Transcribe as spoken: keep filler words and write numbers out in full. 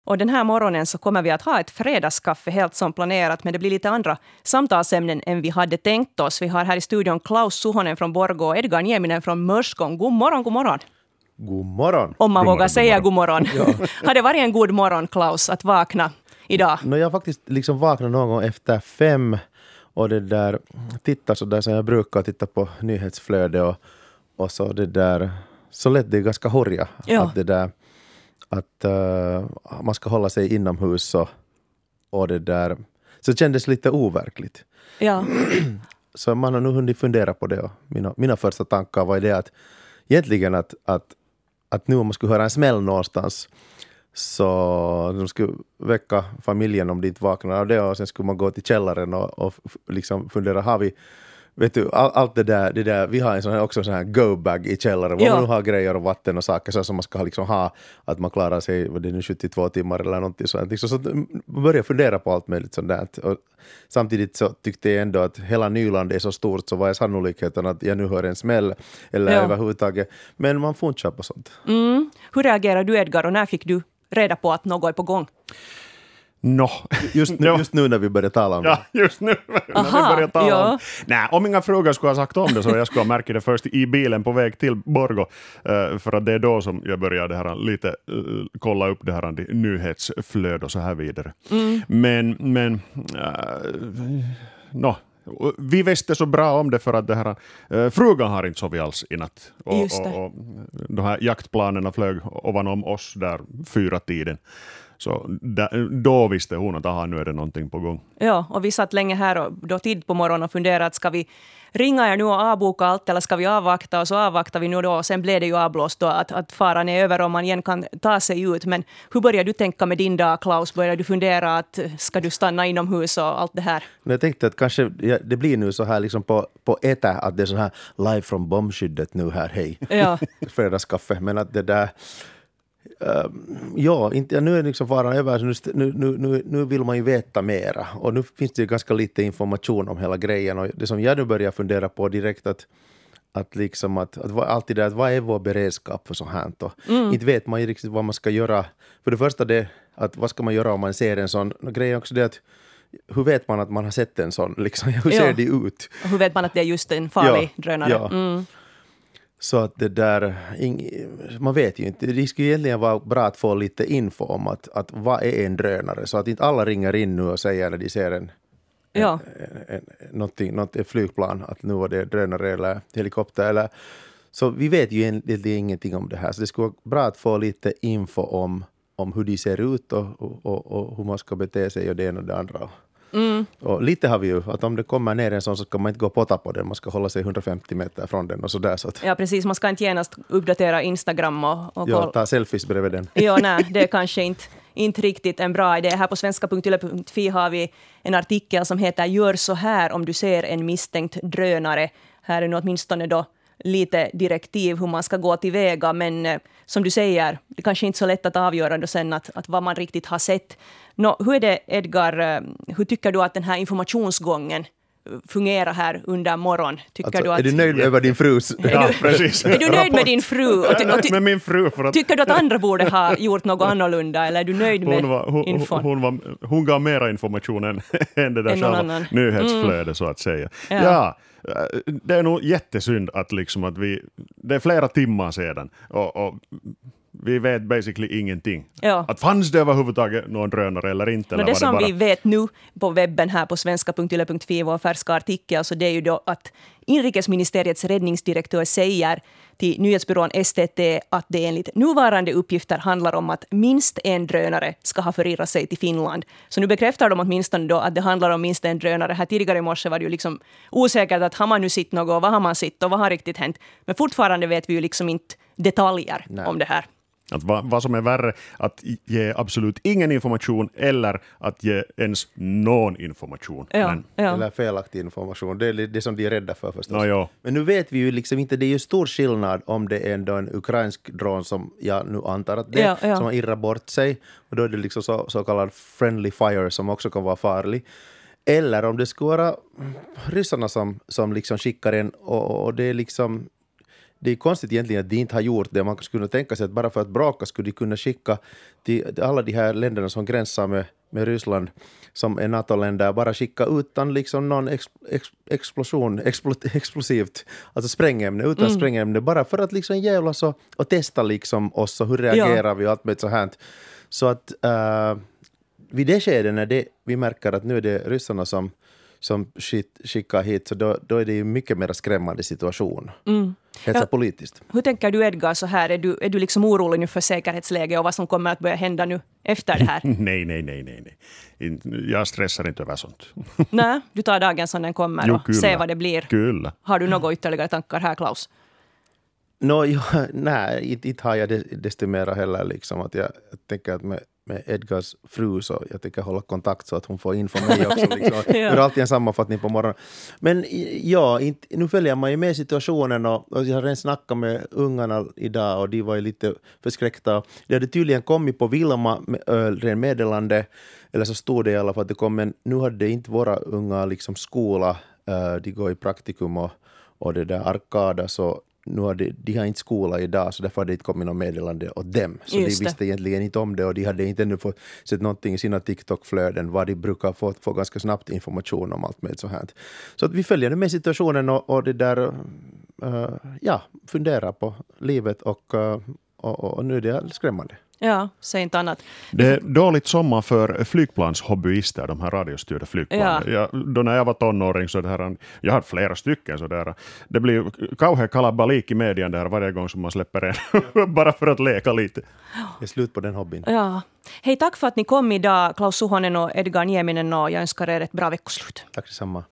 Och den här morgonen så kommer vi att ha ett fredagskaffe helt som planerat, men det blir lite andra samtalsämnen än vi hade tänkt oss. Vi har här i studion Klaus Suhonen från Borgå och Edgar Nieminen från Mörskon. God morgon, god morgon. God morgon. Om man god vågar morgon, säga god morgon. God morgon. Har det varit en god morgon, Klaus, att vakna idag? No, jag har faktiskt liksom vaknat någon gång efter fem och det där tittar så där som jag brukar titta på nyhetsflöde och, och så det där så lätt det är ganska horja Ja. att det där att uh, man ska hålla sig inomhus och, och det där så det kändes lite overkligt. Ja. Så man har nu hunnit fundera på det och mina, mina första tankar var det att egentligen att, att, att nu om man skulle höra en smäll någonstans så de skulle väcka familjen om de inte vaknar av det och sen skulle man gå till källaren och, och liksom fundera, har vi vet du, all, allt det där, det där, vi har en sån här, också en sån här go-bag i källaren, Ja. man nu har grejer och vatten och saker så som man ska liksom ha, att man klarar sig, vad det är nu, sjuttiotvå timmar eller någonting sånt. Så, så man börjar fundera på allt möjligt sånt där. Och samtidigt så tyckte jag ändå att hela Nyland är så stort så vad är sannolikheten att jag nu hör en smäll eller Ja. överhuvudtaget. Men man får inte köpa sånt. Mm. Hur reagerar du, Edgar, och när fick du reda på att något är på gång? No. Just, Ja. just nu när vi börjar tala om det. Ja, just nu när Aha, vi börjar tala ja. om. Nej, om inga frågor skulle ha sagt om det så jag skulle ha märkt det först i bilen på väg till Borgå. Uh, för att det är då som jag började här, lite uh, kolla upp det här det, nyhetsflöd och så här vidare. Mm. Men, men uh, no. Vi visste så bra om det för att det här, uh, frugan har inte sovit alls i natt. Och, Just det. och, och de här jaktplanerna flög ovanom oss där fyra tiden. Så där, då visste hon att aha, nu är det någonting på gång. Ja, och vi satt länge här och då tid på morgonen och funderade att ska vi ringa er nu och avboka allt eller ska vi avvakta, och så avvaktar vi nu då och sen blev det ju avblåst då att, att faran är över och man igen kan ta sig ut. Men hur börjar du tänka med din dag, Klaus? Börjar du fundera att ska du stanna inomhus och allt det här? Men jag tänkte att kanske ja, det blir nu så här liksom på, på ETA att det är så här live från bombskyddet nu här, hej. Ja. Fredagskaffe, men att det där Uh, ja, inte, nu är liksom faran över, nu, nu, nu, nu vill man ju veta mera och nu finns det ju ganska lite information om hela grejen och det som jag nu börjar fundera på direkt att, att liksom att, att alltid det att vad är vår beredskap för så här då? Mm. Inte vet man ju riktigt vad man ska göra. För det första det att vad ska man göra om man ser en sån grej också det att hur vet man att man har sett en sån liksom, hur Ja. ser det ut? Och hur vet man att det är just en farlig Ja, drönare? ja. Mm. Så att det där, man vet ju inte, det skulle egentligen vara bra att få lite info om att, att vad är en drönare, så att inte alla ringer in nu och säger när de ser en, Ja. en, en, någonting, något, ett flygplan att nu var det drönare eller helikopter eller, så vi vet ju egentligen ingenting om det här, så det skulle vara bra att få lite info om, om hur de ser ut och, och, och, och hur man ska bete sig och det ena och det andra. Mm. Och lite har vi ju, att om det kommer ner en sån så ska man inte gå och potta på den, man ska hålla sig hundrafemtio meter från den och sådär. Så att, Ja, precis. Man ska inte genast uppdatera Instagram och, och ja, ta selfies bredvid den. Ja, nej, det är kanske inte, inte riktigt en bra idé. Här på svenska punkt yle punkt fi har vi en artikel som heter Gör så här om du ser en misstänkt drönare. Här är nu åtminstone då lite direktiv hur man ska gå tillväga, men eh, som du säger, det kanske inte är så lätt att avgöra då sen att, att vad man riktigt har sett. Nå, hur är det, Edgar, eh, hur tycker du att den här informationsgången fungerar här under morgon? Tycker Alltså, du att, är du nöjd över din frus? Ja, precis. är du nöjd med din fru? Och ty, och ty, med min fru för att tycker du att andra borde ha gjort något annorlunda, eller är du nöjd med hon, var, hon, infon? hon, var, hon gav mera information än, än det där Än någon själva annan. nyhetsflödet Mm. så att säga. Ja. Ja. Det är nog jättesynd att, liksom att vi, det är flera timmar sedan och, och vi vet basically ingenting. Ja. Att fanns det överhuvudtaget någon drönare eller inte? No, eller det var som det bara... vi vet nu på webben här på svenska punkt yle punkt fi, vår färska artikel, så det är ju då att inrikesministeriets räddningsdirektör säger till nyhetsbyrån S T T att det enligt nuvarande uppgifter handlar om att minst en drönare ska ha förirrat sig till Finland. Så nu bekräftar de åtminstone då att det handlar om minst en drönare. Här tidigare i morse var det ju liksom osäkert att har man nu sitt något, vad har man sitt och vad har riktigt hänt. Men fortfarande vet vi ju liksom inte detaljer Nej. om det här. Att vad, vad som är värre, att ge absolut ingen information eller att ge ens någon information. Ja, Men, ja. Eller felaktig information. Det är det som de är rädda för förstås. no, ja. Men nu vet vi ju liksom inte, det är ju stor skillnad om det är ändå en ukrainsk dron som jag nu antar att det är, Ja, ja. som har irrat bort sig. Och då är det liksom så, så kallad friendly fire som också kan vara farlig. Eller om det skulle vara ryssarna som, som liksom skickar en och, och det är liksom det är konstigt egentligen att de inte har gjort det. Man skulle kunna tänka sig att bara för att bråka skulle de kunna skicka till alla de här länderna som gränsar med, med Ryssland som är NATO-länder, bara skicka utan liksom någon ex, ex, explosion, explo, explosivt, alltså sprängämne, utan mm. sprängämne, bara för att liksom jävlas och, och testa liksom oss och hur reagerar ja. vi och allt med så här. Så att uh, vid det skedet när det, vi märker att nu är det ryssarna som som skickar hit, så då, då är det ju mycket mer skrämmande situation. Mm. Hetsa ja. politiskt. Hur tänker du, Edgar, så här? Är du, är du liksom orolig nu för säkerhetsläget och vad som kommer att börja hända nu efter det här? nej, nej, nej, nej, nej. Jag stressar inte över sånt. Nej, du tar dagen som den kommer jo, och kyllä. ser vad det blir. Kyllä. Har du några ytterligare tankar här, Klaus? No, jo, nej, inte, inte har jag det, desto mera heller. Liksom, att jag, jag tänker att med med Edgars fru så jag tänker hålla kontakt så att hon får info mig också. Liksom. ja. Det är alltid en sammanfattning på morgonen. Men ja, inte, nu följer man ju med situationen och, och jag har redan snackat med ungarna idag och de var ju lite förskräckta. Det hade tydligen kommit på Vilma med, meddelande, eller så stod det i alla fall att det kom, men nu hade inte våra unga liksom skola, uh, de går i praktikum och, och det där arkada, så nu har de, de har inte skola idag, så därför hade det inte kommit något meddelande åt dem. Så Just de visste det. egentligen inte om det och de hade inte ännu fått sett någonting i sina TikTok-flöden vad de brukar få, få ganska snabbt information om allt med så här. Så att vi följer med situationen och, och det där, uh, ja, funderar på livet och, uh, och, och nu är det skrämmande. Ja, säg inte annat. Det är dåligt sommar för flygplanshobbyister, de här radiostyrda flygplanen. Ja. Jag, då när jag var tonåring så det här, jag hade flera stycken så där. Det blir kauhean kalabalik i medien där varje gång som man släpper en. Bara för att leka lite. Det är slut på den hobbyn. Ja. Hej, tack för att ni kom idag, Klaus Suhonen och Edgar Nieminen, och jag önskar er ett bra veckoslut. Tack detsamma.